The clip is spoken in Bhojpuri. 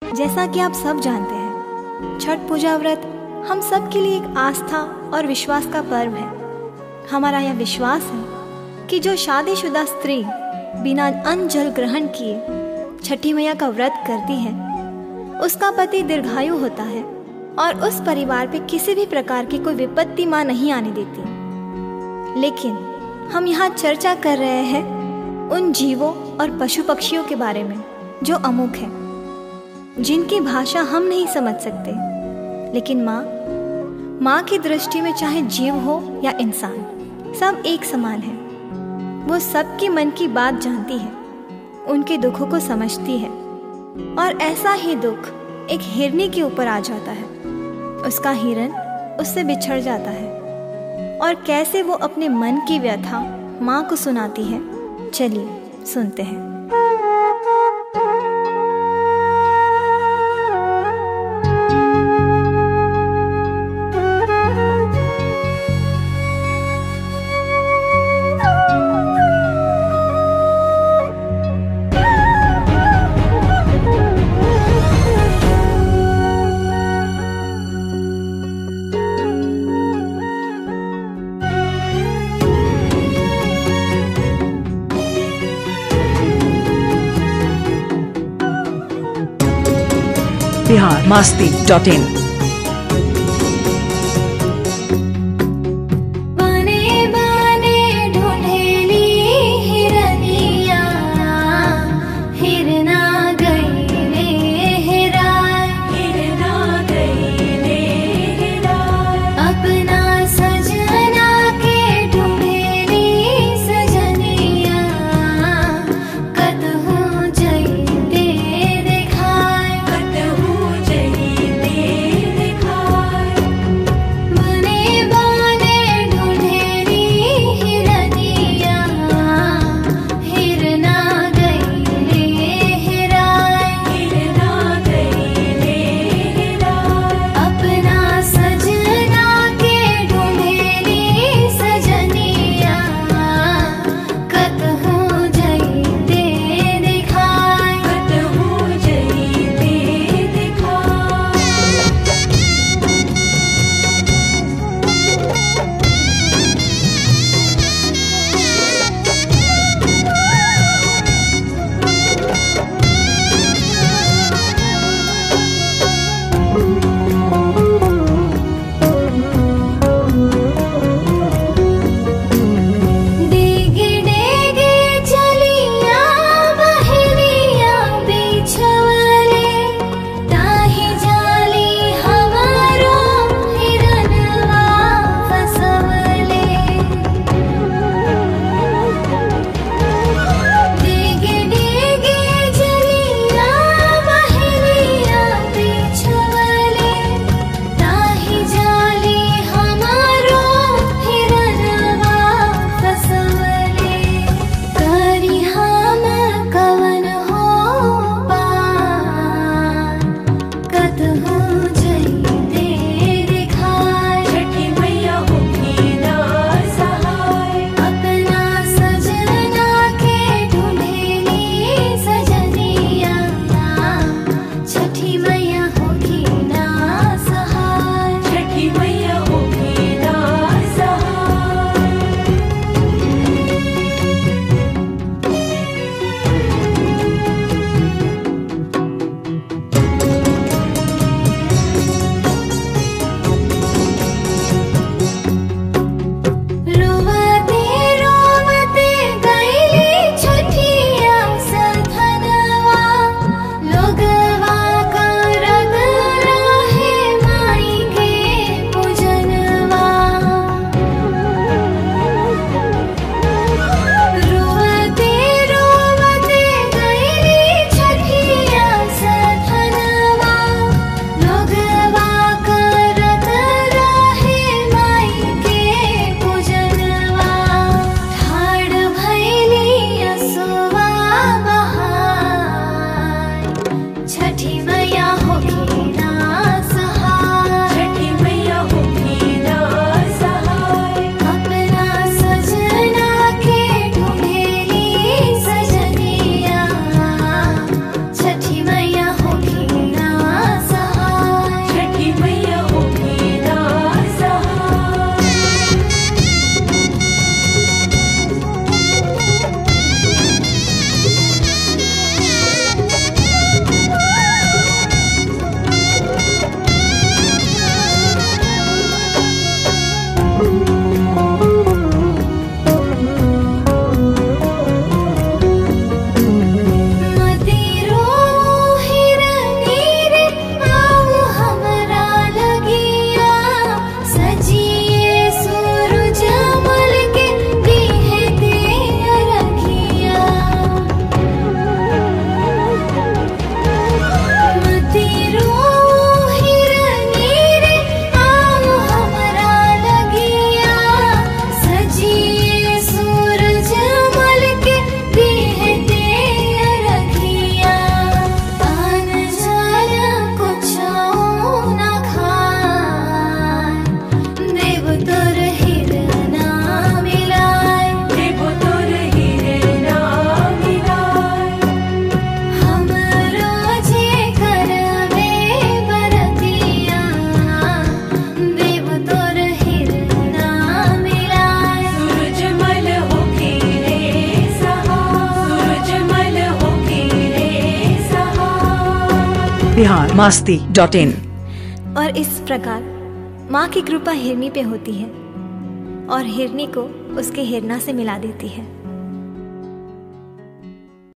जैसा कि आप सब जानते हैं, छठ पूजा व्रत हम सब के लिए एक आस्था और विश्वास का पर्व है। हमारा यह विश्वास है कि जो शादीशुदा स्त्री बिना अन्न जल ग्रहण किए छठी मैया का व्रत करती है, उसका पति दीर्घायु होता है और उस परिवार पे किसी भी प्रकार की कोई विपत्ति माँ नहीं आने देती। लेकिन हम यहाँ चर्चा कर रहे हैं उन जीवों और पशु पक्षियों के बारे में जो अमुक हैं, जिनकी भाषा हम नहीं समझ सकते, लेकिन माँ की दृष्टि में चाहे जीव हो या इंसान, सब एक समान है। वो सबके मन की बात जानती है, उनके दुखों को समझती है। और ऐसा ही दुख एक हिरनी के ऊपर आ जाता है। उसका हिरन उससे बिछड़ जाता है और कैसे वो अपने मन की व्यथा माँ को सुनाती है, चलिए सुनते हैं। biharmasti.in जय biharmasti.in। और इस प्रकार माँ की कृपा हिरनी पे होती है और हिरनी को उसके हिरना से मिला देती है।